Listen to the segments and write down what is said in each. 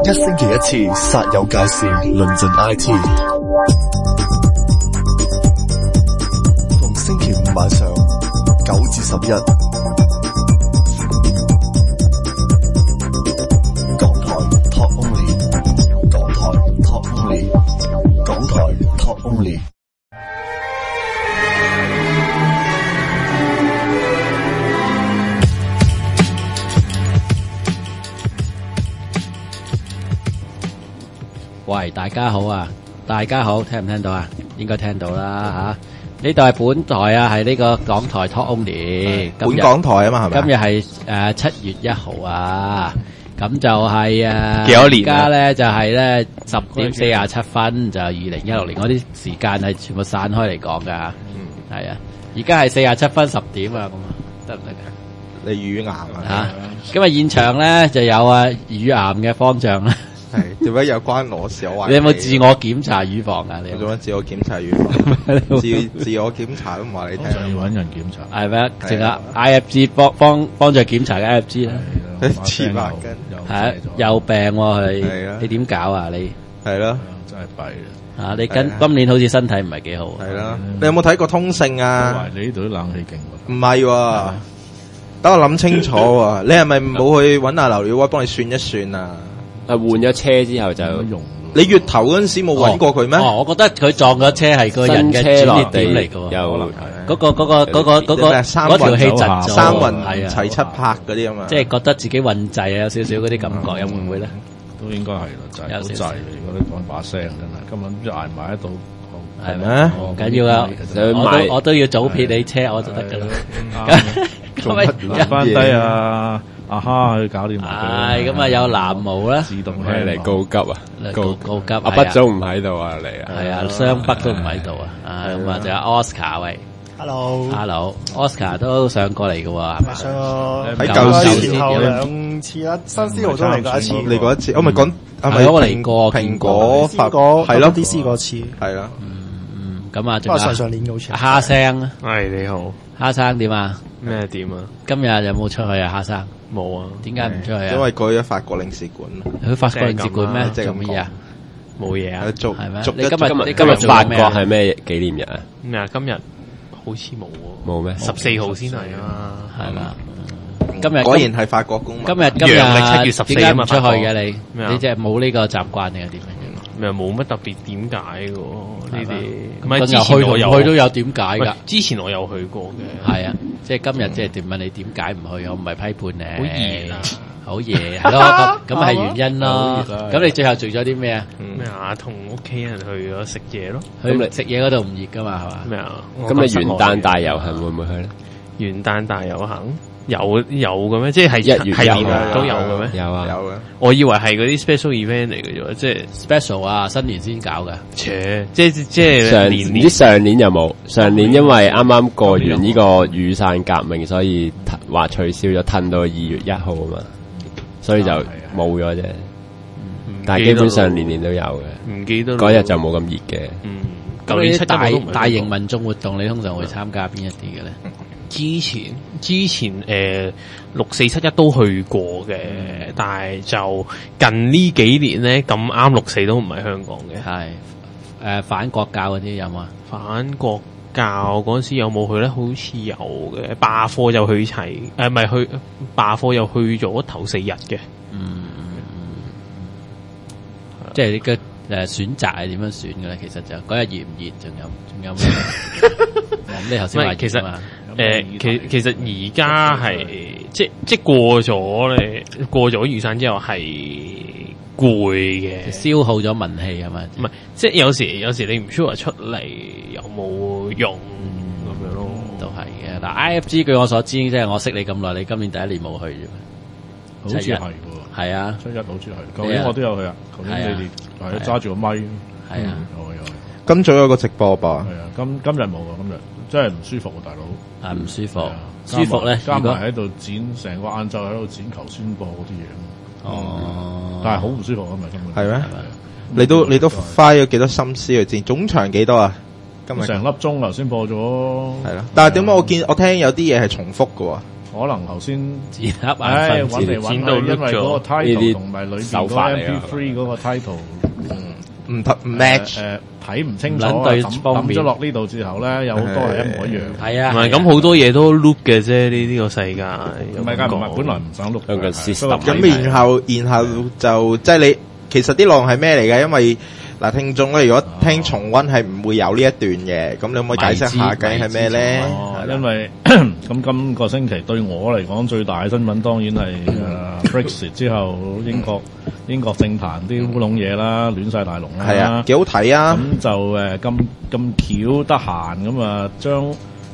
一星期一次，煞有介事，論盡 IT。逢星期五晚上9至11，港台 Talk Only， 港台 Talk Only， 港台 Talk Only。 喂，大家好啊！大家好，聽唔聽到啊？應該聽到啦吓。呢度係本台啊，係呢個港台 Talk Only。 本港台啊嘛，係咪？ 今日係7月1號啊，咁就係幾多年？ 而家咧就係咧10:47分，就2016年嗰啲時間係全部散開嚟講噶。係啊，而家係47分10點啊，咁啊，得唔得噶？ 你乳癌啊？ 吓，今日現場咧就有啊乳癌嘅方丈啦。 係點解有關我事？我話你有冇自我檢查乳房啊？你做乜自我檢查乳房？自我檢查都唔話你聽， 要揾人檢查。 係咩？淨係 IFG 幫助檢查嘅 IFG 啦。 黐埋筋， 係有病喎佢。你點搞啊？你係咯， 真係弊啊！你今年好似身體唔係幾好。 係啦，你有冇睇過通勝啊？ 你呢度啲冷氣勁喎。 唔係喎，等我諗清楚喎。你係咪冇去揾阿劉耀威幫你算一算啊？ 換咗車之後就用。 你月頭嗰陣時冇揾過佢咩？ 我覺得佢撞咗車係個人嘅轉捩點嚟㗎喎。 有嗰條氣窒咗， 三運齊七拍嗰啲啊嘛。 即係覺得自己運滯啊，有少少嗰啲感覺，有會唔會咧？ 都應該係啦，就係好滯。如果你講把聲真係，根本都捱唔捱得到。 係咩？唔緊要啊！我都要早撇你車，我就得㗎啦。 做乜翻低啊？啊哈，去搞掂埋佢。 咁啊有藍毛啦， 自動係嚟告急啊！ 告急。 阿北總唔喺度啊，嚟啊！ 係啊，雙北都唔喺度啊。咁啊，仲有 Oscar 喂 ，Hello，Oscar 都上過嚟嘅喎，係嘛？ 上過喺舊時前後2次啦，新絲豪都嚟過一次。 嚟過一次，我咪講係咪我嚟過蘋果係咯 DC 嗰次係啦。 咁啊，仲有上年好似蝦聲。 係你好， 蝦生點啊？ 咩點啊？ 今日有冇出去啊？蝦生冇啊？ 點解唔出去啊？ 因為過咗法國領事館。 去法國領事館咩？做乜嘢啊？ 冇嘢啊？ 做係咩？ 你今日法國係咩紀念日啊？ 咩啊？今日好似冇喎。 冇咩 ？14號先嚟啊嘛？ 係嘛？今日果然係法國公民。 今日陽曆7月14 點解唔出去嘅你？你即係冇呢個習慣定係點樣？ 咩冇乜特別點解嘅呢啲？ 唔係之前我有去都有點解㗎。 之前我有去過嘅。 係啊，即係今日即係點問你點解唔去？我唔係批判你。 好熱啊！ 好夜係咯，咁係原因咯。咁你最後做咗啲咩啊？ 咩啊？同屋企人去咗食嘢咯。 去食嘢嗰度唔熱㗎嘛？係嘛？ 咩啊？ 咁你元旦大遊行會唔會去咧？ 元旦大遊行？有嘅咩？即係 1月1號都有嘅咩？ 有啊，有嘅。 我以為係嗰啲 special event 嚟嘅啫，即係 special 啊，新年先搞嘅。 即係上年又冇，上年因為啱啱過完呢個雨傘革命，所以話取消咗，褪到2月1號啊嘛，所以就冇咗啫。但係基本上年年都有嘅。 唔記得嗰日就冇咁熱嘅。 舊年大型民眾活動，你通常會參加邊一啲嘅咧？ 之前6、4、7、1都去過嘅，但係就近呢幾年咧咁啱6、4都唔係香港嘅。 係反國教嗰啲有冇啊？ 反國教嗰陣時有冇去咧？好似有嘅，罷課又去齊，唔係去罷課又去咗頭4日嘅。 即係你嘅選擇係點樣選嘅咧？其實就嗰日熱唔熱，仲有咩？咁你頭先話其實其實而家係即過咗雨傘之後係攰嘅， 消耗咗文氣係咪？ 唔係，即係有時你唔 sure 出嚟有冇用咁樣咯， 都係嘅。嗱 IFG 據我所知，即係我識你咁耐，你今年第一年冇去啫嘛？ 好似係喎。 係啊 ，7、1好似係。舊年我都有去啊，舊年你哋係揸住個咪。 係啊， 有。 今早有個直播吧？ 係啊，今日冇啊，今日真係唔舒服啊，大佬。 唔舒服。舒服咧， 加埋喺度剪成個晏晝喺度剪求宣播嗰啲嘢。哦。但係好唔舒服啊嘛，根本。係咩？你都花咗幾多心思去剪？總長幾多啊？今日成粒鐘頭先播咗。 係啦。但係點解我聽有啲嘢係重複嘅喎？ 可能頭先剪粒眼揾瞓嚟揾去， 剪到因為嗰個 title 同埋裏邊嗰個手法嚟㗎 MP3 嗰個 title 唔 match， 睇唔清楚唔撚對抌方面咗落呢度之後咧，有好多係一模一樣。 係啊， 唔係咁好多嘢都 loop 嘅啫，呢個世界。 唔係㗎，唔係本來唔想錄兩個嘅 system 咁然後就即係你其實啲內容係咩嚟嘅？因為嗱，聽眾咧，如果聽重溫係唔會有呢一段嘅，咁你可唔可以解釋下究竟係咩咧？ 因為咁今個星期對我嚟講最大嘅新聞當然係Brexit 之後英國政壇啲烏龍嘢啦，亂晒大龍啦。 係啊，幾好睇啊！ 咁就咁巧得閒咁啊，將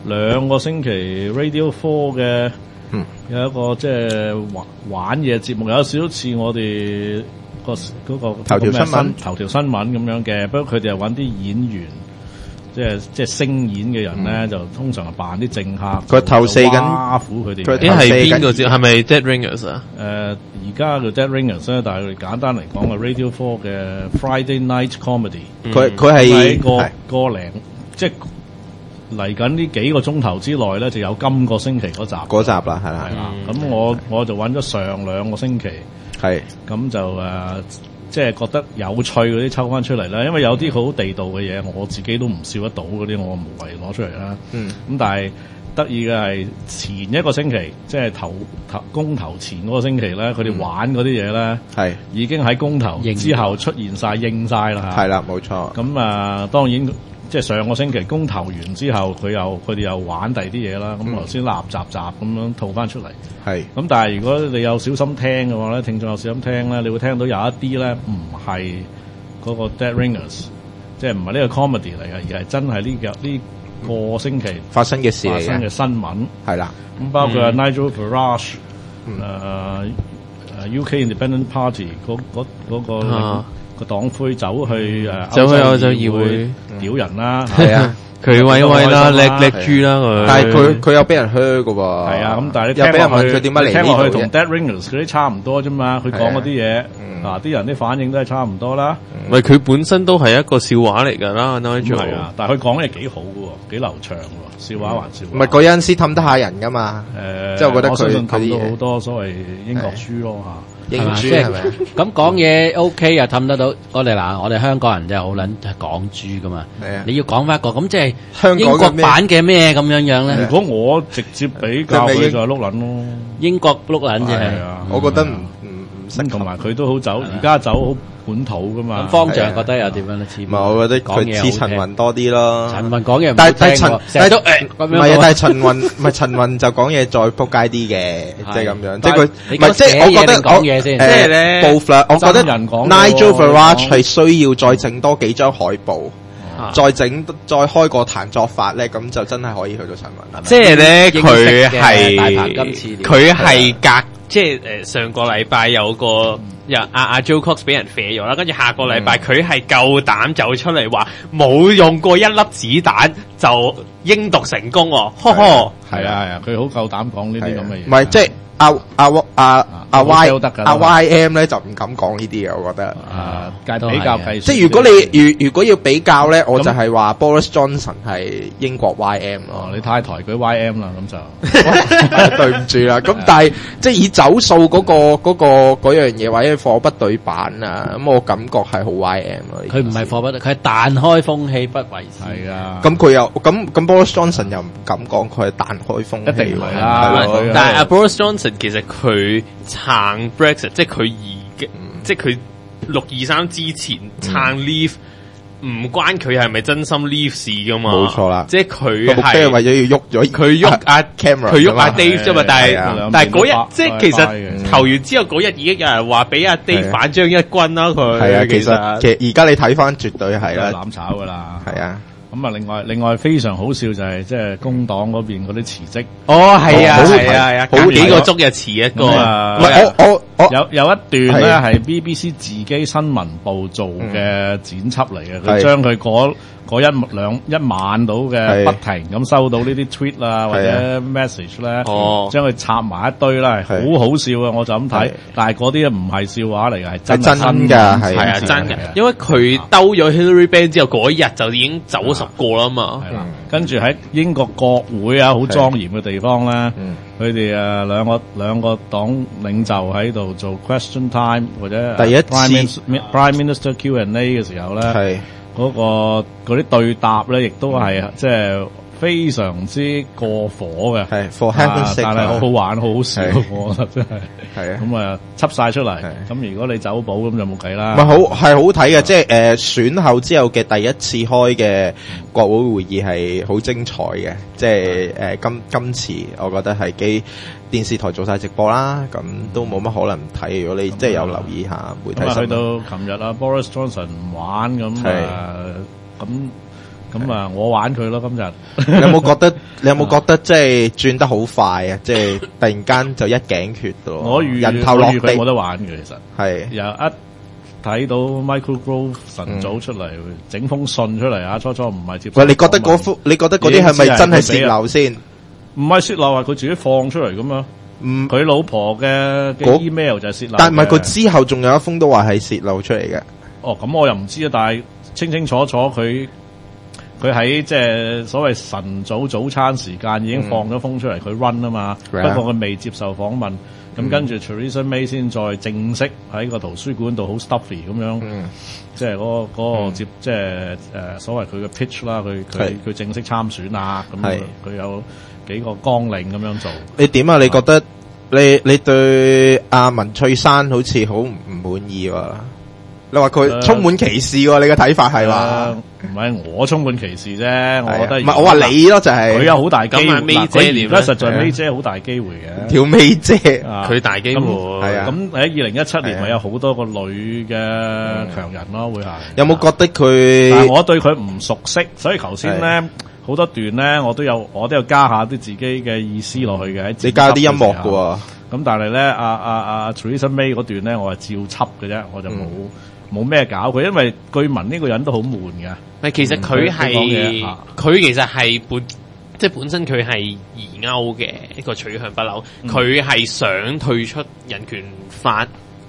2個星期 Radio 4嘅有一個即係玩嘢節目，有少少似我哋嗰個頭條新聞咁樣嘅，不過佢哋又揾啲演員，即係聲演嘅人咧，就通常係扮啲政客。 佢投射緊挖苦佢哋。 佢係邊個節？係咪 Dead Ringers 啊？ 而家嘅 Dead Ringers 咧，但係佢哋簡單嚟講係 Radio 4嘅 Friday Night Comedy。 佢係個零即係嚟緊呢幾個鐘頭之內咧，就有今個星期嗰集啦，係啦。 咁我就揾咗上2個星期。 係，咁就即係覺得有趣嗰啲抽翻出嚟啦，因為有啲好地道嘅嘢，我自己都唔笑得到嗰啲，我無謂攞出嚟啦。咁但係得意嘅係前一個星期，即係公投前嗰個星期咧，佢哋玩嗰啲嘢咧，係已經喺公投之後出現晒應晒啦。係啦，冇錯。咁當然。即係上個星期公投完之後，佢哋又玩第二啲嘢啦。咁頭先立集咁樣套翻出嚟。係。咁但係如果你有小心聽嘅話咧，聽眾有小心聽咧，你會聽到有一啲咧唔係嗰個 Dead Ringers，即係唔係呢個 comedy 嚟嘅，而係真係呢個星期發生嘅事嚟嘅。 發生嘅新聞係啦。咁包括Nigel Farage，UK Independent Party 嗰個。個黨魁走去歐洲議會屌人啦，係啊， 佢威威啦，叻豬啦佢。 但係佢有俾人噓噶喎。係啊，咁但係你有俾人問佢點解嚟呢度嘅？ 聽落去同 Dead Ringers 嗰啲差唔多啫嘛，佢講嗰啲嘢，啲人啲反應都係差唔多啦。 唔係佢本身都係一個笑話嚟㗎啦 Nigel 係啊，但係佢講嘢幾好嘅喎，幾流暢喎，笑話還笑話。 唔係嗰陣時氹得下人㗎嘛。即係我覺得佢氹到好多所謂英國豬咯嚇。 係嘛？即係咁講嘢 OK 又氹得到。我哋香港人真係好撚講豬噶嘛。你要講翻一個咁即係英國版嘅咩咁樣咧？ 如果我直接比較佢就係碌撚咯。英國碌撚啫係。 我覺得唔識，同埋佢都好走，而家走好本土噶嘛。 咁方丈覺得有點樣咧？似唔係，我覺得佢似陳雲多啲咯。 陳雲講嘢唔但係陳都唔係啊！但係陳雲就講嘢再撲街啲嘅，即係咁樣。即係佢唔係即係我覺得講嘢先。 即係咧，我覺得 Nigel Farage 係需要再整多幾張海報。再開個彈作法咧，咁就真係可以去到陳雲啦。 即係咧，佢係隔即係上個禮拜有個阿 Joe Cox 俾人射咗啦，跟住下個禮拜佢係夠膽走出嚟話冇用過一粒子彈就英獨成功喎，呵呵。 係啊，佢好夠膽講呢啲咁嘅嘢。 唔係即係阿 YM 咧就唔敢講呢啲嘅，我覺得。 比較計， 即係如果要比較咧，我就係話 Boris Johnson 係英國 YM 咯。 你太抬舉 YM 啦，咁就對唔住啦。咁但係即係以走數嗰樣嘢或者貨不對版啊，咁我感覺係好 YM 咯。 佢唔係貨不對，佢係彈開風氣不為係啊。 咁佢又咁 Boris Johnson 又唔敢講佢係彈開風氣。 一定係啦。 但係阿 Boris Johnson 其實佢撐 Brexit，即係佢即係佢623之前撐 Leave，唔關佢係咪真心 Leave 事噶嘛？ 冇錯啦， 即係佢係為咗要喐咗佢喐阿 Cameron， 佢喐阿 Dave 啫嘛。但係嗰日即係其實投完之後嗰日已經有人話俾阿 Dave 反將一軍啦。佢係啊，其實而家你睇翻絕對係啦， 攬炒噶啦， 係啊。 咁啊，另外非常好笑就係即係工黨嗰邊嗰啲辭職。 哦，係啊，好幾個鐘日辭一個。 唔係我有一段咧係 BBC 自己新聞部做嘅剪輯嚟嘅，佢將佢嗰一晚到嘅不停咁收到呢啲 tweet 啊或者 message 咧，將佢插埋一堆啦，好好笑啊！我就咁睇，但係嗰啲唔係笑話嚟嘅，係真㗎，係啊真嘅，因為佢兜咗 Hillary ban 之後嗰一日就已經走 10個啦嘛。 係啦，跟住喺英國國會啊，好莊嚴嘅地方咧，佢哋兩個黨領袖喺度做 question time 或者第一次 Prime Minister Q&A 嘅時候咧， 係嗰啲對答咧，亦都係即係非常之過火嘅， 係 For Heaven's sake， 但係好好玩，好好笑，我覺得真係。 係啊， 咁啊，輯晒出嚟。咁如果你走寶咁就冇計啦。 唔係係好睇嘅，即係選後之後嘅第一次開嘅國會會議係好精彩嘅，即係今次我覺得係電視台做晒直播啦，咁都冇乜可能唔睇。如果你即係有留意下媒體新聞， 去到琴日啊 Boris Johnson 唔玩咁啊，我玩佢咯今日。 你有冇覺得即係轉得好快啊？即係突然間就一頸血咯。人頭落地， 佢冇得玩嘅其實。 係又一睇到 Michael Gove 晨早出嚟整封信出嚟啊，初唔係接受。 喂，你覺得嗰啲係咪真係泄漏先？ 唔係泄漏，係佢自己放出嚟咁嘛。佢老婆嘅 email 就係泄漏。 但係唔係佢之後仲有一封都話係泄漏出嚟嘅。 哦，咁我又唔知啊，但係清楚佢喺即係所謂晨早餐時間已經放咗風出嚟，佢 run 啊嘛。不過佢未接受訪問，咁跟住 Theresa May 先再正式喺個圖書館度好 stuffy 咁樣，即係嗰個接即係所謂佢嘅 pitch 啦，佢正式參選啊，咁佢有幾個綱領咁樣做。 你點啊？你覺得你對阿文翠珊好似好唔滿意喎？你話佢充滿歧視喎？你嘅睇法係話？ 唔係我充滿歧視啫，我覺得唔係我話你咯，就係佢有好大機會。 佢而家實在May姐好大機會嘅， 條May姐佢大機會係啊。 咁喺2017年咪有好多個女嘅強人咯，會係。 有冇覺得佢？ 但係我對佢唔熟悉，所以頭先咧好多段咧，我都有加下啲自己嘅意思落去嘅。 你加啲音樂㗎喎。 咁但係咧，阿 Theresa May 嗰段咧，我係照輯嘅啫，我就冇咩搞佢，因為據聞呢個人都好悶嘅。 其實佢其實係本身佢係疑歐嘅一個取向不嬲，佢係想退出人權法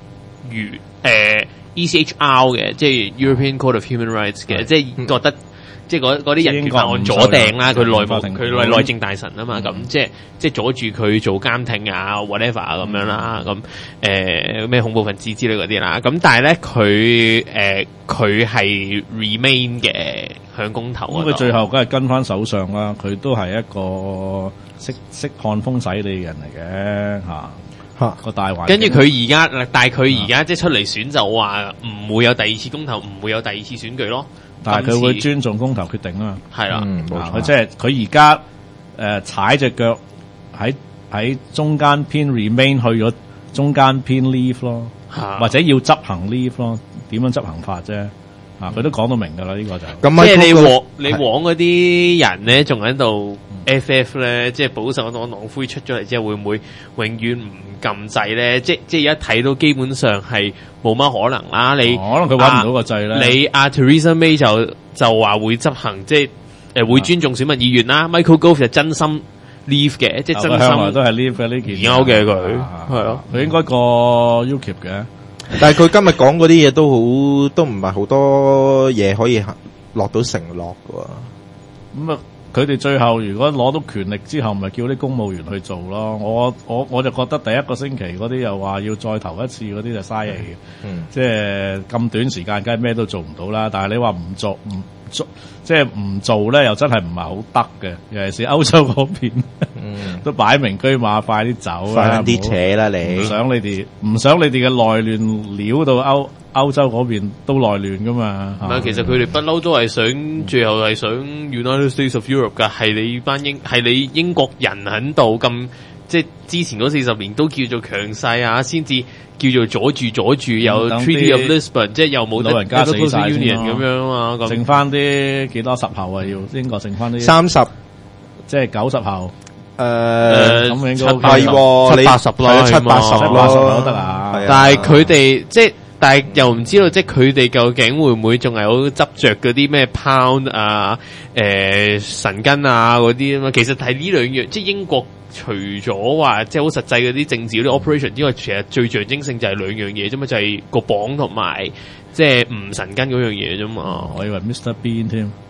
ECHR 嘅，即係 European Court of Human Rights 嘅，即係覺得。即係嗰啲人權法案阻掟啦，佢內政大臣啊嘛，咁即係阻住佢做監聽啊 whatever 咁樣啦，咁咩恐怖分子之類嗰啲啦，咁但係咧佢係 remain 嘅響公投。 咁佢最後梗係跟翻首相啦，佢都係一個識看風使利嘅人嚟嘅嚇個大環境。跟住佢而家，但係佢而家即係出嚟選就話唔會有第二次公投，唔會有第二次選舉咯。 但係佢會尊重公投決定啊嘛， 係啦， 佢即係佢而家踩隻腳喺中間偏 remain 去咗中間偏 leave 咯，或者要執行 leave 咯，點樣執行法啫？佢都講到明㗎啦，呢個就即係你往嗰啲人咧，仲喺度 FF 咧，即係保守黨黨魁出咗嚟之後，會唔會永遠唔撳掣咧？即係一睇到基本上係冇乜可能啦。你可能佢揾唔到個掣咧。 你Theresa May 就話會執行，即係會尊重選民意願啦。Michael Gove 就真心 leave 嘅，即係真心都係 leave 嘅呢件。 疑歐嘅佢係咯， 佢應該過 UKIP 嘅。 但係佢今日講嗰啲嘢都唔係好多嘢可以落到承諾㗎。 咁啊，佢哋最後如果攞到權力之後，咪叫啲公務員去做咯。我就覺得第一個星期嗰啲又話要再投一次嗰啲就嘥氣嘅。即係咁短時間，梗係咩都做唔到啦。但係你話唔做，即係唔做咧，又真係唔係好得嘅。尤其是歐洲嗰邊，都擺明車馬，快啲走啦， 快啲扯啦你！ 唔想你哋嘅內亂撩到歐洲嗰邊都內亂噶嘛？ 唔係，其實佢哋不嬲都係想，最後係想 United States of Europe 噶，係你英國人喺度咁，即係之前嗰40年都叫做強勢啊，先至叫做阻住有 Treaty of Lisbon， 即係又冇老人家死晒咁樣啊，咁剩翻啲幾多十後啊？要英國剩翻啲 30， 即係90後。 咁應該係喎，你 70啦 70咯得啦。 但係佢哋即係。但係又唔知道，即係佢哋究竟會唔會仲係好執着嗰啲咩 pound 啊、神根啊嗰啲啊嘛？其實係呢兩樣，即係英國除咗話即係好實際嗰啲政治嗰啲 operation 之外，其實最象徵性就係兩樣嘢啫嘛，就係個鎊同埋即係唔神根嗰樣嘢啫嘛。 我以為 Mr Bean 添。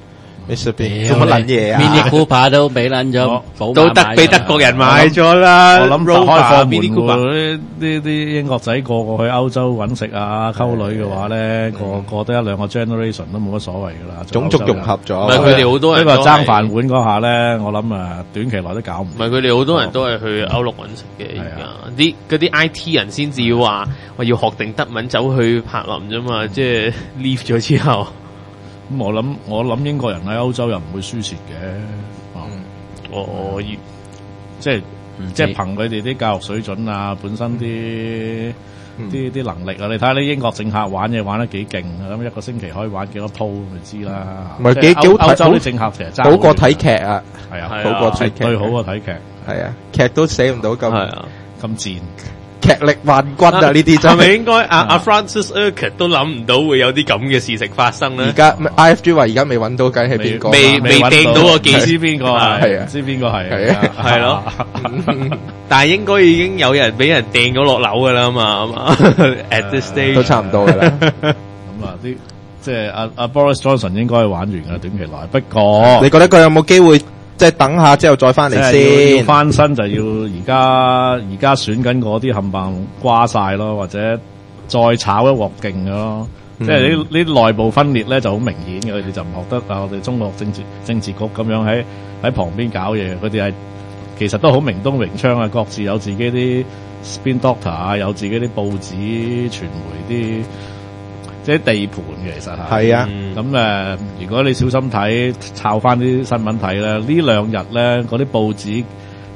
Mr Bean 做乜撚嘢啊 Mini Cooper 都俾撚咗， 都得俾德國人買咗啦。 我諗打開放門 Mini Cooper 喎，啲英國仔個去歐洲揾食啊、溝女嘅話咧，個得一兩個 generation 都冇乜所謂噶啦。 種族融合咗， 唔係佢哋好多人呢個爭飯碗嗰下咧，我諗短期內都搞唔掂。 唔係佢哋好多人都係去歐陸揾食嘅，而家啲嗰啲 IT 人先至話我要學定德文走去柏林啫嘛，即係 leave 咗之後。 咁我諗英國人喺歐洲又唔會輸蝕嘅， 我即係憑佢哋啲教育水準啊，本身啲能力啊，你睇下啲英國政客玩嘢玩得幾勁，咁一個星期可以玩幾多鋪，咪知啦。 唔係幾好睇， 歐洲啲政客成日爭好過睇劇啊， 係啊， 好過睇劇， 最好過睇劇， 係啊，劇都寫唔到咁賤。 劇力萬軍啊！呢啲真係咪應該阿 Francis Urquhart 都諗唔到會有啲咁嘅事情發生咧？ 而家 IFG 話而家未揾到梗係邊個？ 未掟到個技師邊個係啊？知邊個係啊？ 係咯，但係應該已經有人俾人掟咗落樓噶啦嘛，at this stage 都差唔多噶啦。 咁啲即係阿 Boris Johnson 應該玩完噶啦，短期內。不過你覺得佢有冇機會？即係等下之後再翻嚟先， 要翻身就要而家選緊嗰啲冚唪唥瓜晒咯，或者再炒一鑊勁嘅咯。即係呢內部分裂咧就好明顯嘅，佢哋就唔學得我哋中國政治局咁樣喺旁邊搞嘢，佢哋係其實都好明刀明槍啊，各自有自己啲 spin doctor 啊，有自己啲報紙傳媒啲。即係地盤嘅，其實係啊。 咁如果你小心睇，抄翻啲新聞睇咧，呢兩日咧嗰啲報紙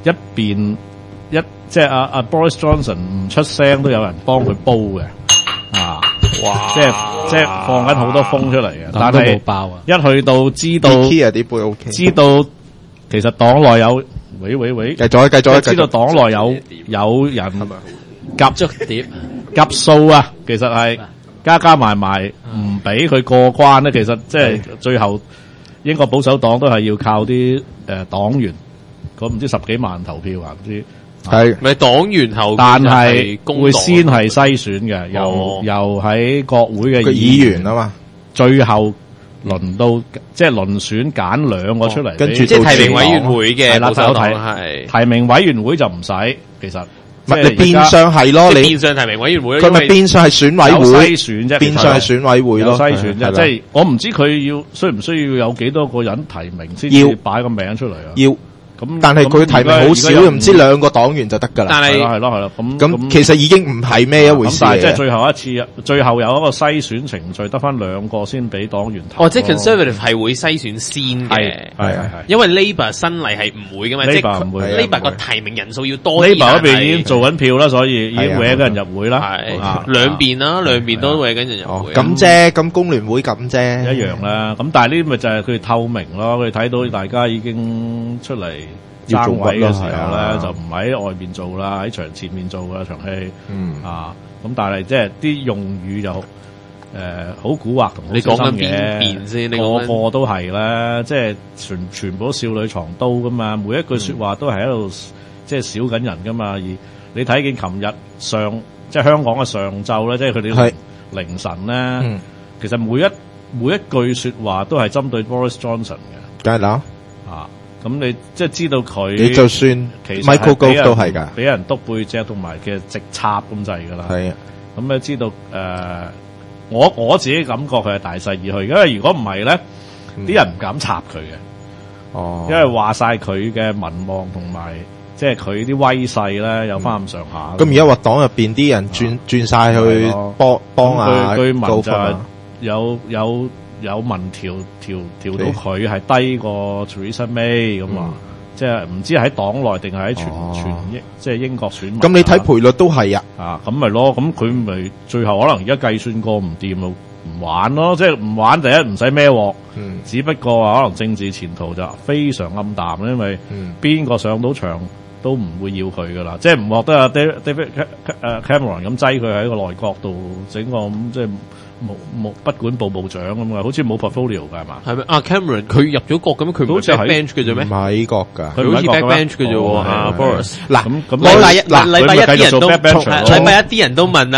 即係阿 Boris Johnson 唔出聲，都有人幫佢煲嘅。哇！即係放緊好多風出嚟嘅，但係冇爆啊！一去到知道啲杯 OK， 知道其實黨內有繼續， 知道黨內有人夾足碟夾數啊，其實係。加埋唔俾佢過關咧，其實即係最後英國保守黨都係要靠啲黨員，嗰唔知10幾萬投票啊，唔知係咪黨員投票？ 但係會先係篩選嘅，由喺國會嘅議員啊嘛， 最後輪到即係輪選揀兩個出嚟， 跟住即係提名委員會嘅保守黨係提名委員會就唔使，其實。 你變相係咯，你變相提名委員會， 佢咪變相係選委會篩選啫， 變相係選委會咯， 篩選啫，即係我唔知佢需唔需要有幾多個人提名先至擺個名出嚟啊？ 要咁，但係佢提名好少，唔知2個黨員就得噶啦。 但係係咯， 咁其實已經唔係咩一回事。 但係即係最後有一個篩選程序，得翻2個先俾黨員投。 即係 Conservative 係會篩選先嘅，係，因為 Labour 新例係唔會噶嘛，即係唔會 Labour 個提名人數要多啲。 Labour 嗰邊已經做緊票啦，所以已經搲緊人入會啦。 係兩邊啦，兩邊都搲緊人入會。 咁啫，咁工聯會咁啫， 一樣啦。咁但係呢咪就係佢哋透明咯，佢哋睇到大家已經出嚟。爭位嘅時候咧，就唔喺外邊做啦，喺場前面做嘅場戲。咁但係即係啲用語就好蠱惑同好小心嘅。你講緊邊邊先？個個都係啦，即係全部都少女藏刀噶嘛，每一句說話都係喺度即係少緊人噶嘛。而你睇見琴日即係香港嘅上晝咧，即係佢哋凌晨咧，其實每一句說話都係針對 Boris Johnson 嘅。 梗係啦。 咁你即係知道佢， 你就算其實 Michael Gove 都係㗎， 俾人督背脊同埋嘅直插咁滯㗎啦。係啊，咁你知道我自己感覺佢係大勢而去，因為如果唔係咧，啲人唔敢插佢嘅。因為話晒佢嘅民望同埋即係佢啲威勢咧有翻咁上下。 咁而家話黨入邊啲人轉晒去幫啊， 據聞就有民調到佢係低過 Theresa May 咁啊，即係唔知喺黨內定係喺全英即係英國選民。 咁你睇賠率都係啊，咁咪咯，咁佢咪最後可能而家計算過唔掂咯，唔玩咯，即係唔玩第一唔使孭鑊，只不過話可能政治前途就非常暗淡，因為邊個上到場都唔會要佢噶啦，即係唔覺得阿 David Cameron 咁擠佢喺個內閣度整個咁即係。冇不管部長咁啊，好似冇 portfolio 㗎係嘛？ 係咪啊 Cameron 佢入咗國咁，佢唔係 backbench 嘅啫咩？ 唔係國㗎， 佢好似 backbench 嘅啫喎。Boris 嗱咁禮拜一啲人都禮拜一啲人都問啊，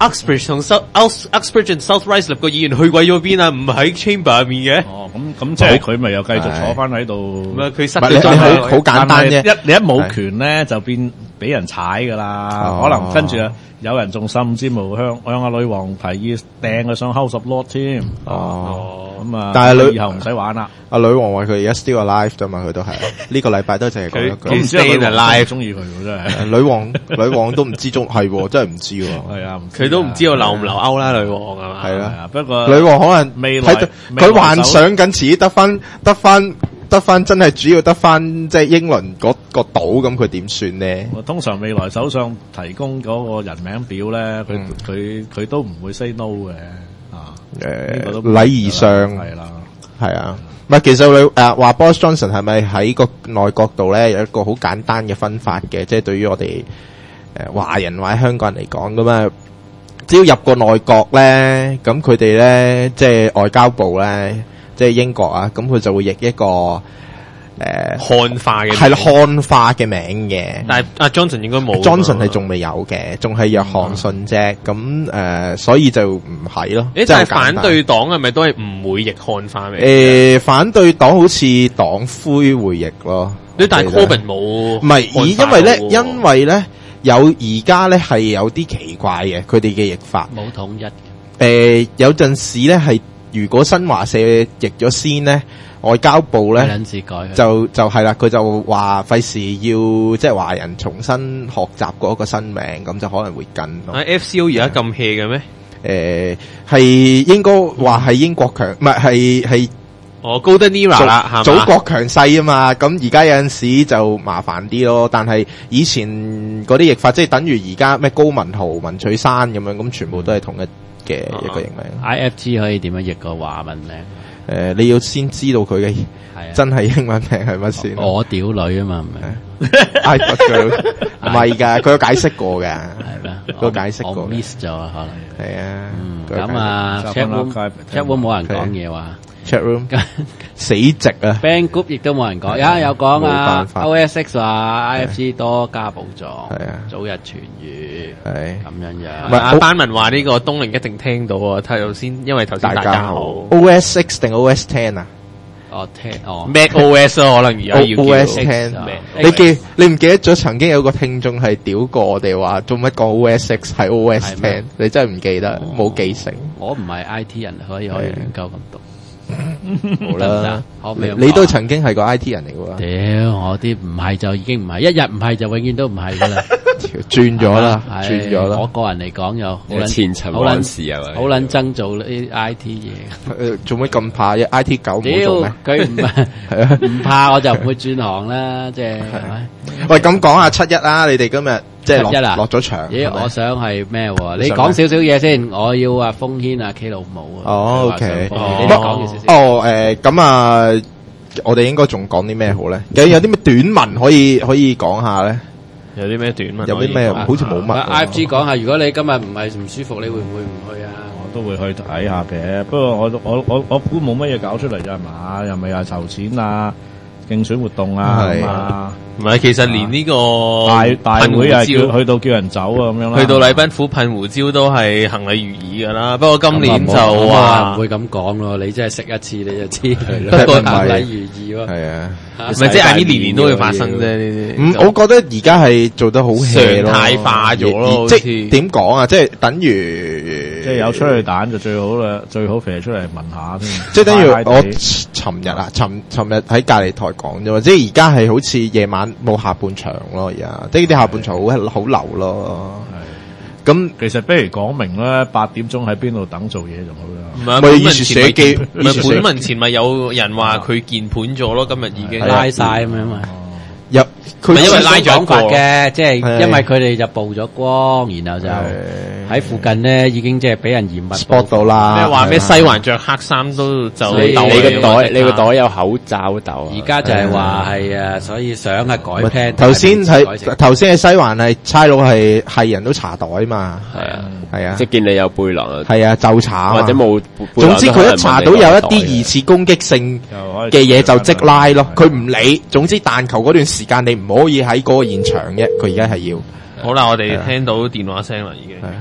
Uxbridge 同 Uxbridge and South Ruislip 個議員去鬼咗邊啊？唔喺 chamber 入面嘅。 哦，咁即係佢咪又繼續坐翻喺度？ 唔係佢失唔係你咗好簡單啫。 你一冇權咧，就變俾人踩噶啦。可能跟住有人仲甚至無向阿女王提議掟佢上 House of Lords 添。咁啊， 但係以後唔使玩啦。 阿女王話佢而家 still alive 啫嘛，佢都係呢個禮拜都淨係講一句。 咁唔知女王 alive 中意佢喎，真係。 女王都唔知中係喎，真係唔知喎。 係啊， 佢都唔知道留唔留歐啦，女王係嘛？ 係啦， 不過女王可能未來佢幻想緊遲得翻真係主要得翻即係英倫嗰個島，咁佢點算呢？ 通常未來首相提供嗰個人名表咧，佢都唔會 say no 嘅。 禮儀上係啦， 係啊，唔係其實你話 Boris Johnson 係咪喺個內閣度咧有一個好簡單嘅分法嘅？即係對於我哋華人或者香港人嚟講咁啊，只要入過內閣咧，咁佢哋咧即係外交部咧，即係英國啊，咁佢就會譯一個漢化嘅係啦，漢化嘅名嘅。 但係阿 Johnson 應該冇 ，Johnson 係仲未有嘅，仲係約翰遜啫。咁所以就唔係咯。 但係反對黨係咪都係唔會譯漢化名？ 反對黨好似黨魁會譯咯。 但係 Corbyn 冇， 唔係，因為咧有而家咧係有啲奇怪嘅，佢哋嘅譯法冇統一。 有陣時咧係如果新華社譯咗先咧。外交部咧就係啦，佢就話費事要即係華人重新學習過一個新名，咁就可能會跟咯。 FCO 而家咁 hea 嘅咩？ 係應該話係英國強，唔係 Golden Era 啦，係嘛？ 祖國強勢啊嘛，咁而家有陣時就麻煩啲咯。但係以前嗰啲譯法，即係等於而家咩高文豪、文翠珊咁樣，咁全部都係同一嘅一個譯名。 IFG 可以點樣譯個華文名？ 你要先知道佢嘅真係英文名係乜先？ 我屌女啊嘛，唔係 ？I got girl 唔係㗎，佢有解釋過㗎。係咩？佢有解釋過。 我 miss 咗啊，可能。係啊。 咁啊 ，chat room 冇人講嘢話。 chat room 死寂啊 ！Band Group 亦都冇人講，有講啊 ！OSX 話 IFG 多加補助，係啊，早日痊愈，係咁樣樣。 唔係阿班文話呢個東寧一定聽到啊！頭先因為頭先大家好 ，OS6 定 OS10 啊？ 哦，10哦 ，Mac OS 咯，可能而家要叫 OS10。你唔記得咗曾經有個聽眾係屌過我哋話做乜講 OS6 係 OS10？你真係唔記得，冇記性。 我唔係 IT 人，可以亂鳩咁讀。 好啦，你都曾經係個 IT 人嚟嘅喎。 屌，我啲唔係就已經唔係，一日唔係就永遠都唔係噶啦， 轉咗啦，轉咗啦。 我個人嚟講又好前塵往事啊， 好撚憎做呢啲 IT 嘢。 做乜咁怕啫 ？IT 狗唔好做咩？ 佢唔係唔怕，我就唔會轉行啦。即係， 喂，咁講下七一啦，你哋今日即係落咗場。 咦，我想係咩？你講少少嘢先，我要啊封軒啊 K 老母啊。 哦，OK， 你都講少少。 咁啊，我哋應該仲講啲咩好咧？有啲咩短文可以講下咧？ 有啲咩短文？ 有啲咩？好似冇乜。 IFG 講下，如果你今日唔係唔舒服，你會唔會唔去啊？ 我都會去睇下嘅，不過我估冇乜嘢搞出嚟啫係嘛？又咪係籌錢啊、競選活動啊？ 唔係，其實連呢個大會又去到叫人走啊咁樣啦。 去到禮賓府噴胡椒都係行禮如儀噶啦。不過今年就話唔會咁講咯，你真係食一次你就知佢咯。行禮如儀喎， 係啊， 唔係即係年年都會發生啫呢啲。 我覺得而家係做得好 hea 咯， 常態化咗咯。 即係點講啊？即係等於即係有催淚彈就最好啦，最好肥出嚟聞下添。 即係等於我尋日喺隔離台講啫嘛，即係而家係好似夜晚冇下半場咯，而家即係啲下半場好流咯。咁其實不如講明啦，8點鐘喺邊度等做嘢就好啦。 唔係本文前機，唔係本文前咪有人話佢鍵盤咗咯，今日已經拉晒咁樣嘛。 佢因為拉咗講法嘅，即係因為佢哋就曝咗光，然後就喺附近咧已經即係俾人嚴密 spot 到啦。 咩話咩西環着黑衫都就你個袋有口罩鬥。 而家就係話係啊，所以想係改 plan。 頭先喺西環係差佬係人都查袋嘛。係啊， 即係見你有背囊啊。 係啊，就查或者冇。 總之佢一查到有一啲疑似攻擊性嘅嘢就即拉咯，佢唔理。總之但求嗰段時間你唔可以喺嗰個現場啫。佢而家係要。 好啦，我哋聽到電話聲啦，已經。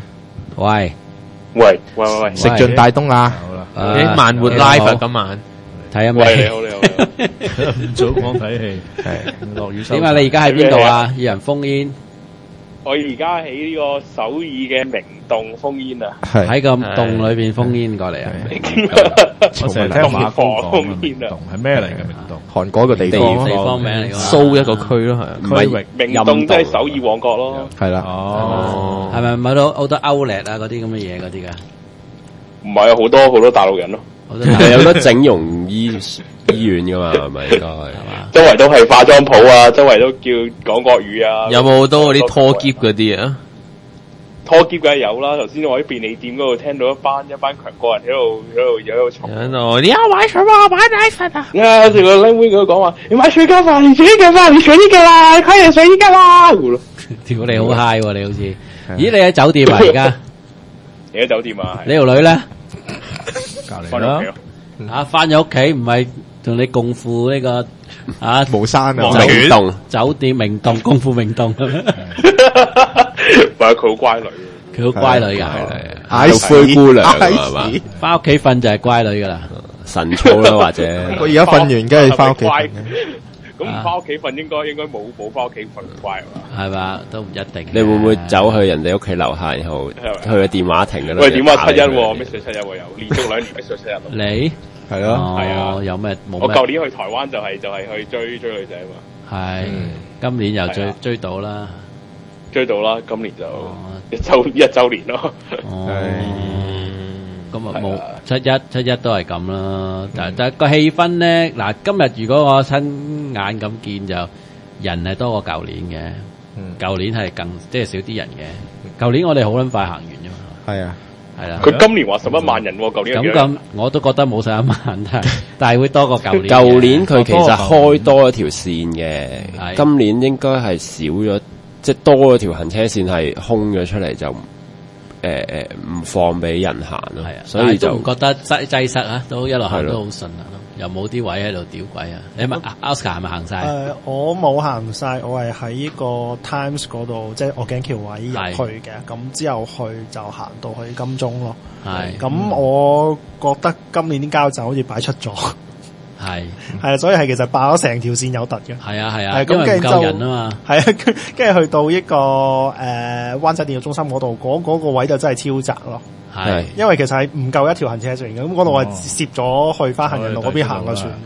喂， 喂， 食盡大東啦， 好啦， 誒慢活 live 啊今晚。 睇下喂，你咩？ 好， 唔早講睇戲，係落雨收。 點啊？你而家喺邊度啊？有人封煙我而家喺呢個首爾嘅明洞封煙啊， 係喺個洞裏邊封煙過嚟啊！ 我成日聽馬哥講嘅明洞係咩嚟嘅明洞？ 韓國個地方地咯， 方名嚟㗎嘛， 蘇一個區咯，係啊。 唔係區域明洞即係首爾旺角咯， 係啦， 哦， 係咪買到好多 Outlet 啊嗰啲咁嘅嘢嗰啲㗎？ 唔係啊，好多大陸人咯， 好多係有得整容醫院噶嘛？係咪應該係嘛？ 周圍都係化妝鋪啊，周圍都叫講國語啊， 有冇好多嗰啲拖篋嗰啲啊？ 拖篋梗係有啦，頭先我喺便利店嗰度聽到一班強國人喺度嘈。 喺度，你要買什麼？買奶粉啊！ 啊！這個靚妹佢講話：你買水餃吧，你選呢個吧，你選呢個啦，快點選呢個啦！ 屌你好 high 喎！你好似，咦？你喺酒店啊？而家你喺酒店啊？ 你條女咧隔離翻屋企啦咯，， 啊？翻咗屋企唔係同你共赴呢個啊無山啊， 明洞酒店明洞共赴明洞， 唔係佢好乖女， 佢好乖女㗎， 有灰姑娘係嘛？ 翻屋企瞓就係乖女㗎啦。 神操啦或者我而家瞓完，梗係翻屋企乖瞓嘅。 咁唔翻屋企瞓應該冇翻屋企瞓咁乖係嘛？ 係嘛？都唔一定。 你會唔會走去人哋屋企樓下，然後去個電話亭嗰度？ 喂，點話七一喎？咩水七一喎？又連續2年咩水七一咯？ 你係咯， 哦係啊有咩冇我咩？ 舊年去台灣就係去追女仔啊嘛， 係今年又係啊追到啦。 追到啦，今年就哦一週年咯。 哦，咁啊冇係啊七一都係咁啦，但係個氣氛咧，嗱今日如果我親眼咁見就人係多過舊年嘅，舊年係更即係少啲人嘅，舊年我哋好撚快行完啫嘛， 係啊， 係啦。 佢今年話11萬人喎，舊年有幾多人咁我都覺得冇11萬，但係會多過舊年嘅。 舊年佢其實開多一條線嘅係， 今年應該係少咗，即係多咗條行車線係空咗出嚟就唔放俾人行咯。 係啊， 所以就但係都唔覺得擠塞啊，都一路行係咯都好順啊，又冇啲位喺度屌鬼啊。你咪 Oscar 係咪行晒？ 我冇行晒，我係喺個 Times 嗰度，即係鵝頸橋位入去嘅。咁之後去就行到去金鐘咯。 係咁我覺得今年啲膠就好似擺出咗， 係係啊，所以係其實爆咗成條線有突嘅。 係啊， 係咁因為唔跟住就夠人啊嘛。 係啊，跟住去到一個灣仔電腦中心嗰度，嗰個位就真係超窄咯。 係因為其實係唔夠一條行車線嘅，咁嗰度係攝咗去翻行人路嗰邊行個船。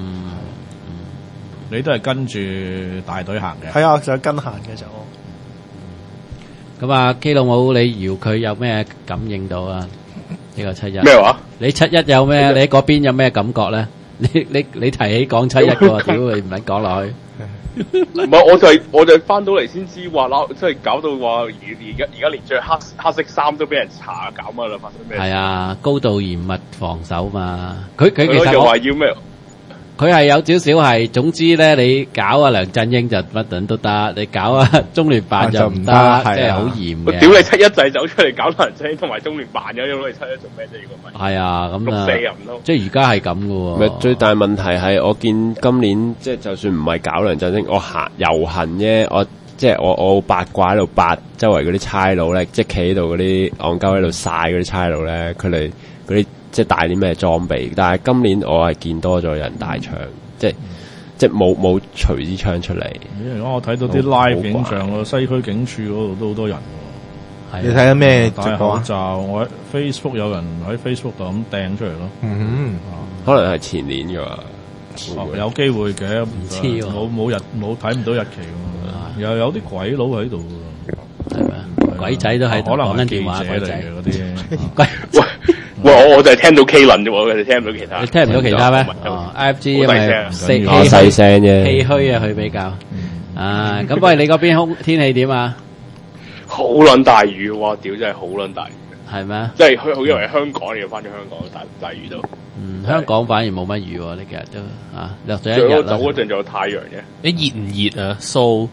你都係跟住大隊行嘅。 係啊，就跟行嘅就。 咁啊，K 老母，你搖佢有咩感應到啊？呢個七一咩話？ 你七一有咩？你喺嗰邊有咩感覺咧？你提起講七一嘅喎，屌你唔撚講落去。 唔係，我就係翻到嚟先知話啦，即係搞到話而家連着黑色衫都俾人查搞乜啦，發生咩？ 係啊，高度嚴密防守嘛。佢其佢就實話要咩？ 佢係有少少係，總之咧，你搞啊梁振英就乜撚都得，你搞啊中聯辦就唔得，即係好嚴嘅。 我屌你七一仔走出嚟搞梁振英同埋中聯辦嘅，攞嚟七一做咩啫？如果唔係係啊，咁六啊四又唔通？ 即係而家係咁嘅喎。 咪最大問題係我見今年即係就算唔係搞梁振英，我行遊行啫，我八卦喺度八周圍嗰啲差佬咧，即係企喺度嗰啲戇鳩喺度晒嗰啲差佬咧，佢哋嗰啲即係帶啲咩裝備，但係今年我係見多咗人帶槍，即係冇隨支槍出嚟。 因為我睇到啲 live 影像喎，西區警署嗰度都好多人喎。 你睇緊咩直戴播啊？ 口罩，我喺 Facebook 有人喺 Facebook 度咁掟出嚟咯。 可能係前年嘅話， 有機會嘅，唔知喎冇睇唔到日期喎。又有啲鬼佬喺度喎， 係咪啊？鬼仔都喺度可能係講緊電話， 記者嚟鬼仔嘅嗰啲。 鬼。 喂，我就係聽到 K 輪啫喎，我哋聽唔到其他。 你聽唔到其他咩？哦，IFG 因為我細聲啫， 唏噓啊，佢比較啊。咁喂，你嗰邊天氣點啊？ 好撚大雨，哇！屌真係好撚大雨， 係咩？ 即係佢好以為香港，你要翻咗香港大雨都。 香港反而冇乜雨喎，呢幾日都落咗一最日啦。 我走嗰陣仲有太陽嘅。 你熱唔熱啊？蘇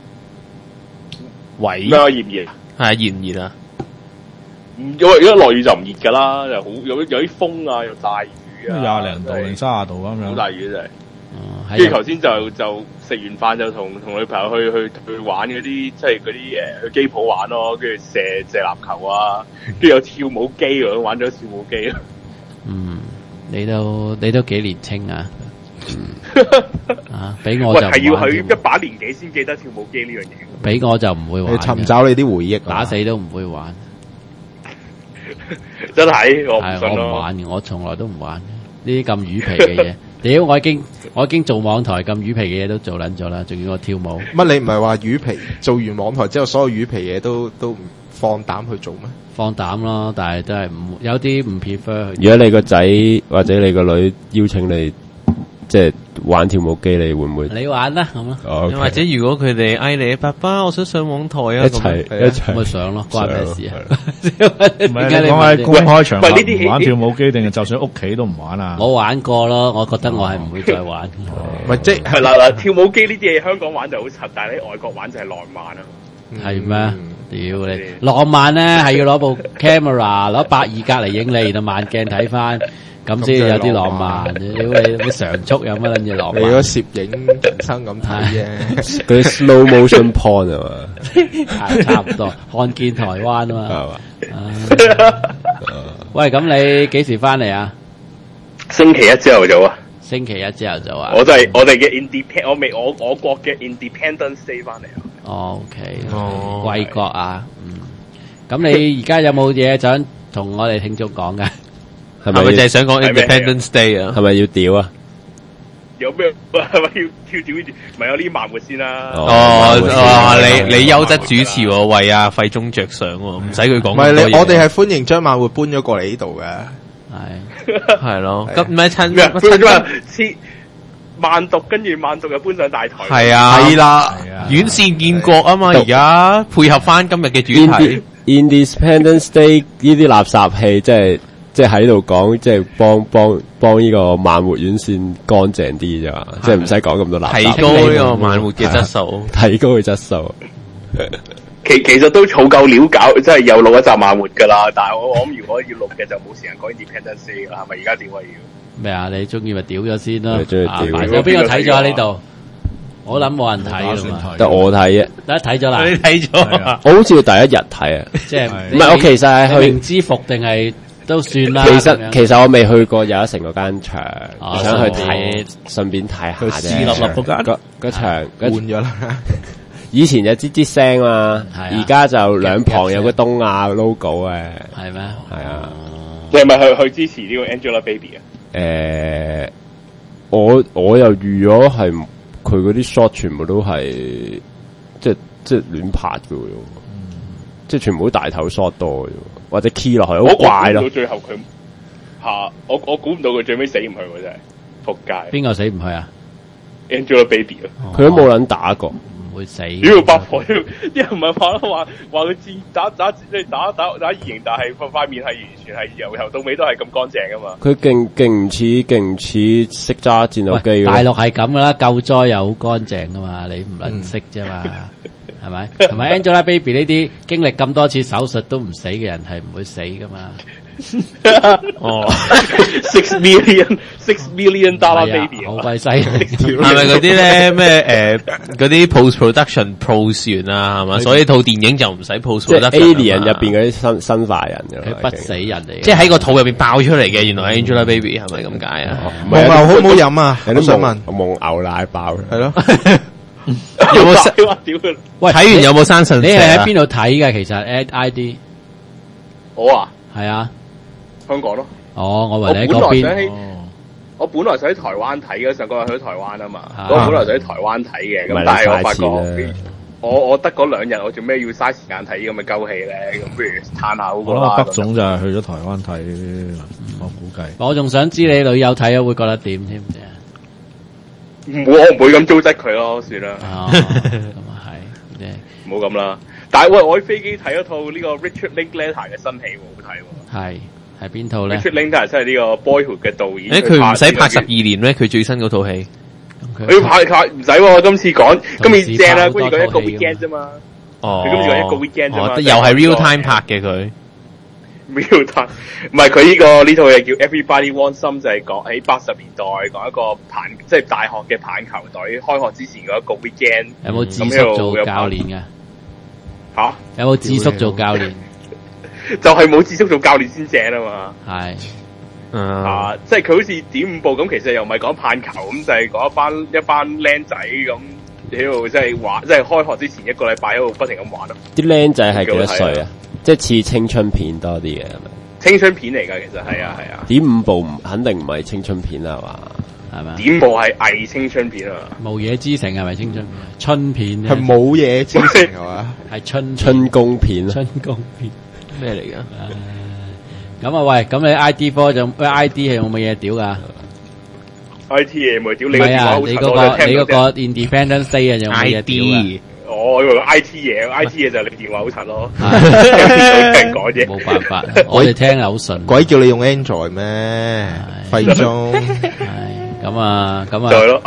喂咩啊？熱唔熱啊？ 係啊，熱唔熱啊？ 因為而家落雨就唔熱㗎啦，又好有啲風啊，又大雨啊， 20零度定30度咁樣。 好大雨真係。 跟住頭先就食完飯就同女朋友去玩嗰啲即係嗰啲去機鋪玩咯，跟住射籃球啊，跟住有跳舞機喎，玩咗跳舞機咯。 你都幾年青啊！俾我就係要去一把年紀先記得跳舞機呢樣嘢。 俾我就唔會玩。 尋找你啲回憶， 打死都唔會玩。 真係我唔信咯。 我唔玩嘅，我從來都唔玩呢啲咁魚皮嘅嘢。屌，我已經做網台咁魚皮嘅嘢都做撚咗啦，仲要我跳舞。 乜你唔係話魚皮做完網台之後，所有魚皮嘢都唔放膽去做咩？ 放膽咯，但係都係有啲唔 prefer。 如果你個仔或者你個女邀請你，即係玩跳舞機，你會唔會？ 你玩啦，咁咯。 Okay. 或者如果佢哋嗌你爸爸，我想上網台啊， 一齊咪上咯，關咩事啊？ 唔係你講喺公開場合唔玩跳舞機，定係就算屋企都唔玩啊？ 我玩過咯，我覺得我係唔會再玩。 咪即係嗱，跳舞機呢啲嘢香港玩就好柒，但係喺外國玩就係浪漫啊。 係咩？屌你！浪漫咧係要攞部 camera 攞120格嚟影你，然後慢鏡睇翻，咁先有啲浪漫。屌你乜常速有乜撚嘢浪漫？ 你嗰攝影人生咁睇啫， 嗰啲 slow motion porn 啊嘛， 差唔多。看見台灣啊嘛，係嘛？喂，咁你幾時翻嚟啊？ 星期一朝頭早啊！ 星期一朝頭早啊！ 我哋嘅我國嘅 Independence Day 翻嚟啊！ 哦 OK，貴國啊，咁你而家有冇嘢想同我哋聽眾講嘅？ 係咪就係想講 Independence Day 啊？ 係咪要屌啊？ 有咩係咪要跳屌？咪有呢啲慢活先啦。 你優質主持喎，為阿費中着想喎，唔使佢講咁多嘢。 唔係我哋係歡迎將慢活搬咗過嚟呢度嘅， 係咯。咁唔係趁慢讀，跟住慢讀又搬上大台。 係啊，係啦，遠視建國啊嘛，而家配合翻今日嘅主題 Independence Day 呢啲垃圾戲，即係喺度講，即係幫呢個慢活院線乾淨啲啫嘛，即係唔使講咁多垃圾。 提高呢個慢活嘅質素， 提高佢質素。 其實都儲夠料搞，即係又錄一集慢活噶啦。但係我諗如果要錄嘅就冇時間講 Independence Day 噶啦，係咪而家點啊要？咩啊？你中意咪屌咗先咯？ 有邊個睇咗喺呢度？我諗冇人睇㗎嘛， 得我睇啫。 得睇咗啦， 你睇咗？ 我好似第一日睇啊， 即係唔係我其實係去明知服定係都算啦。 其實我未去過有一城嗰間場，想去睇，順便睇下啫。 試立嗰間嗰場換咗啦。 以前有吱聲嘛，而家就兩旁有個東亞 logo 嘅。 係咩？ 係啊。 你係咪去支持呢個 Angelababy 啊？ 我又預咗係佢嗰啲 shot 全部都係即係亂拍嘅喎，即係全部都大頭 shot 多嘅，或者 key 落去好怪咯。 到最後佢我估唔到佢最尾死唔去喎，真係仆街。 邊個死唔去啊 ？Angelababy 啊， 佢都冇撚打過。 唔會死。 妖八婆，啲人唔係話佢打異形，但係塊面係完全係由頭到尾都係咁乾淨噶嘛。 佢勁唔似識揸戰鬥機。 大陸係咁噶啦，救災又好乾淨噶嘛，你唔撚識啫嘛，係咪？同埋 Angelababy 呢啲經歷咁多次手術都唔死嘅人係唔會死噶嘛。 哦 ，6 million dollar baby， 好鬼犀利， 係咪嗰啲咧咩嗰啲 post production pro 算啊，係嘛？所以套電影就唔使 post production。 即係 Alien 入邊嗰啲生化人嘅， 不死人嚟， 即係喺個肚入邊爆出嚟嘅，原來係 Angelababy 係咪咁解啊？ 蒙牛好唔好飲啊？我想問， 蒙牛奶爆係咯。 有冇喂，睇完有冇生神？ 你係喺邊度睇嘅？其實 ID 我啊， 係啊。 香港咯， 我以為你喺嗰邊。 我本來想喺台灣睇嘅，上個月去咗台灣啊嘛。我本來想喺台灣睇嘅，咁但係我發覺我得嗰2日，我做咩要嘥時間睇咁嘅鳩戲咧？咁不如嘆下好過啦。 北總就係去咗台灣睇，我估計。 我仲想知你女友睇咗會覺得點添啫？ 我唔會咁糟質佢咯，算啦。 咁啊係， 唔好咁啦。但係我喺飛機睇一套呢個 Richard Linklater 嘅新戲，好睇喎。 係邊套咧 ？Richard Linklater 真係呢個 Boyhood 嘅導演。 佢唔使拍12年咩？佢最新嗰套戲， 佢拍唔使喎。今次講今次正啦，今次講一個 weekend 啫嘛。 哦， 佢今次講一個 weekend 啫嘛。 又係 real time 拍嘅佢。 Real time 唔係佢呢套嘢叫 Everybody Wants Some， 就係講喺80年代講一個即係大學嘅棒球隊開學之前嗰一個 weekend。 有冇智叔做教練㗎？ 吓？ 有冇智叔做教練？ 就係冇智叔做教練先正啊嘛。 係。 即係佢好似點五步咁，其實又唔係講棒球咁，就係講一班僆仔咁喺度，即係玩，即係開學之前一個禮拜喺度不停咁玩咯。 啲僆仔係幾多歲啊？即係似青春片多啲嘅，係咪？ 青春片嚟㗎，其實係啊。 點五步肯定唔係青春片啦，係嘛？ 點五步係偽青春片啊！ 無野之城係咪青春片？春片係冇野之城係嘛？ 係春宮片。 春宮片咩嚟㗎？ 咁啊喂，咁你 ID4 就 ID 係有冇嘢屌㗎 ？IT 嘢咪屌你個電話好柒，你嗰個 Independence Day 啊有冇嘢屌㗎？ 我以為 IT 嘢就係你電話好柒咯。聽講啫， 冇辦法，我哋聽係好順。 鬼叫你用 Android 咩？廢中。 係咁啊。 就係咯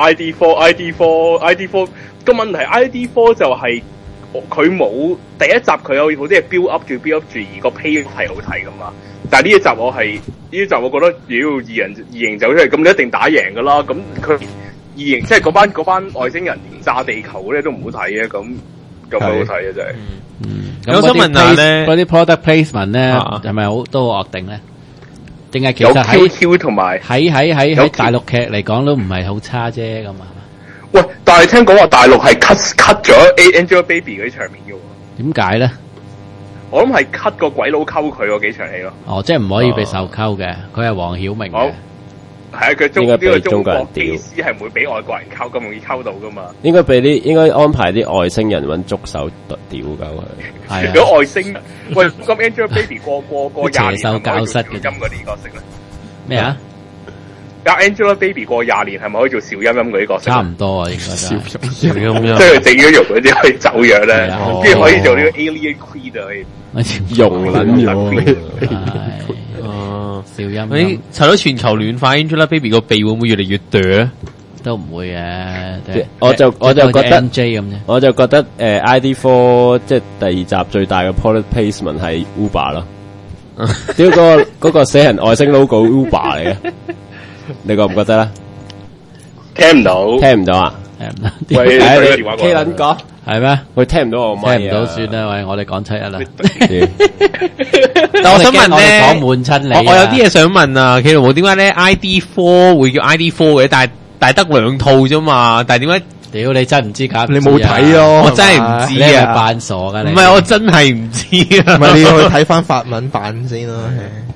，ID4 個問題 ，ID4 就係佢冇第一集佢有好啲嘢 build up 住，而個 pay 係好睇噶嘛。但係呢一集我覺得，妖異形走出嚟，咁你一定打贏噶啦。咁佢異形即係嗰班外星人炸地球咧都唔好睇嘅，咁好睇啊真係。 我想問下咧， 嗰啲 product placement 咧係咪好都惡定咧？定係其實喺 QQ 同埋喺大陸劇嚟講都唔係好差啫咁啊？ 喂，但係聽講話大陸係 cut 咗 Angelababy 嗰啲場面嘅喎。 點解咧？ 我諗係 cut 個鬼佬溝佢嗰幾場戲咯。 哦，即係唔可以被受溝嘅，佢係黃曉明嘅。 係啊，佢呢個中國機師係唔會俾外國人溝咁容易溝到噶嘛。應該安排啲外星人揾捉手屌鳩佢。 係啊。 如果外星喂咁 Angelababy 過20年， 邪獸教室嘅音嗰啲角色咧？ 咩啊 ？Angelababy 過20年係咪可以做邵音音嗰啲角色？ 差唔多啊，應該就邵音音， 即係整咗容嗰啲可以走樣咧，跟住可以做呢個 Alien Queen 啊，可以容撚咗。 邵音你睇到全球暖化 Angelababy 個鼻會唔會越嚟越短？ 都唔會嘅。 我就覺得 MJ 咁啫。 我就覺得ID4 即係第2集最大嘅 product placement 係 Uber 咯。屌嗰個死人外星 logo Uber 嚟嘅。你覺唔覺得咧？ 聽唔到啊！ 喂 ，K 撚講係咩？ 喂，聽唔到我咪聽唔到算啦。喂，我哋講7-1啦。 但我想問咧， 講悶親你。 我有啲嘢想問啊，K 老母點解咧 ID4 會叫 ID4 嘅？但係得2套啫嘛。但係點解？ 屌你真唔知㗎？ 你冇睇咯， 我真係唔知啊！ 你係扮傻㗎你？ 唔係我真係唔知啊！ 唔係你要去睇翻法文版先咯。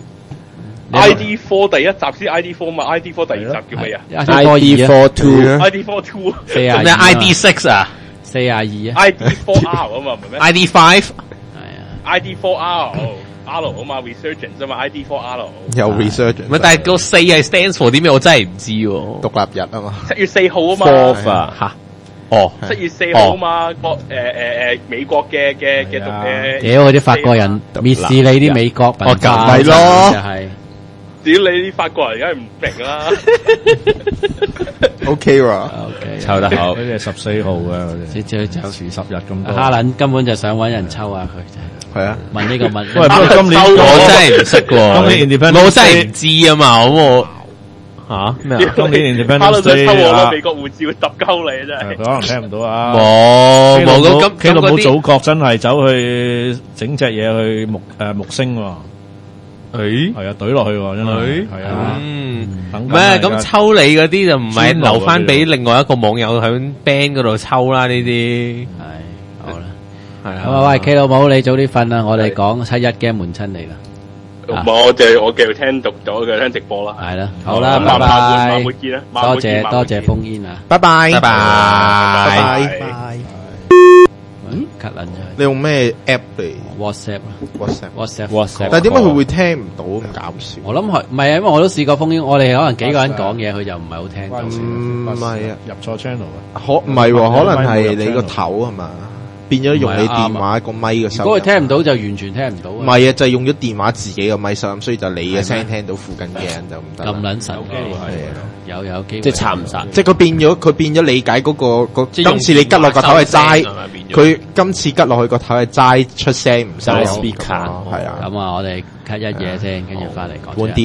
ID4 第一集先 ID4 嘛 ，ID4 第2集叫咩啊 ？ID4 2 ID4 2 咩 ID6 啊 ？42啊 ？ID4R 啊嘛，唔係咩 ？ID5 係啊 ？ID4R R 啊嘛 ，Resurgence 啊嘛 ，ID4R 有 Resurgence。 唔係，但係個4係 stands for 啲咩？我真係唔知喎。 獨立日啊嘛 ，7月4號啊嘛。 Fourth 啊嚇。 哦 ，7月4號啊嘛，美國嘅屌嗰啲法國人蔑視你啲美國文化， 係咯， 就係。屌你啲法國人，梗係唔明啦。 OK 喎 ，OK， 抽得好。佢哋14號嘅，就遲10日咁多。 哈倫根本就想揾人抽下佢啫。 係啊， 問呢個問。 喂，不過今年我真係唔識喎。 今年 Independence 我真係唔知啊嘛，我嚇咩啊？今年 Independence 哈倫想抽我個美國護照揼鳩你真係。 佢可能聽唔到啊。 冇咁基佬冇祖國真係走去整隻嘢去木星喎。係啊，懟落去喎，真係係啊， 咩咁抽你嗰啲就唔係留翻俾另外一個網友喺 band 嗰度抽啦，呢啲係好啦， 係啊。 咁啊，喂 K 老母，你早啲瞓啦，我哋講7-1驚悶親你啦。 我繼續聽讀咗嘅聽直播啦。 係啦，好啦，拜拜， 晚會見啦， 多謝封煙啊， 拜拜， 拜拜。 cut 撚咗。 你用咩 app 嚟 ？WhatsApp。 但係點解佢會聽唔到咁搞笑？ 我諗係唔係啊？因為我都試過封煙，我哋可能幾個人講嘢，佢就唔係好聽到。 唔係啊， 入錯 channel 啊？ 唔係喎，可能係你個頭啊嘛，變咗用你電話個咪嘅收。 如果佢聽唔到，就完全聽唔到。 唔係啊，就係用咗電話自己個咪收音，所以就你嘅聲聽到附近嘅人就唔得。 咁撚神嘅，有機會。 即係插唔實， 即係佢變咗理解嗰個今次你吉落個頭係齋。 佢今次吉落去個頭係齋出聲唔收 speaker， 係啊。 咁啊，我哋 cut 一嘢先，跟住翻嚟講。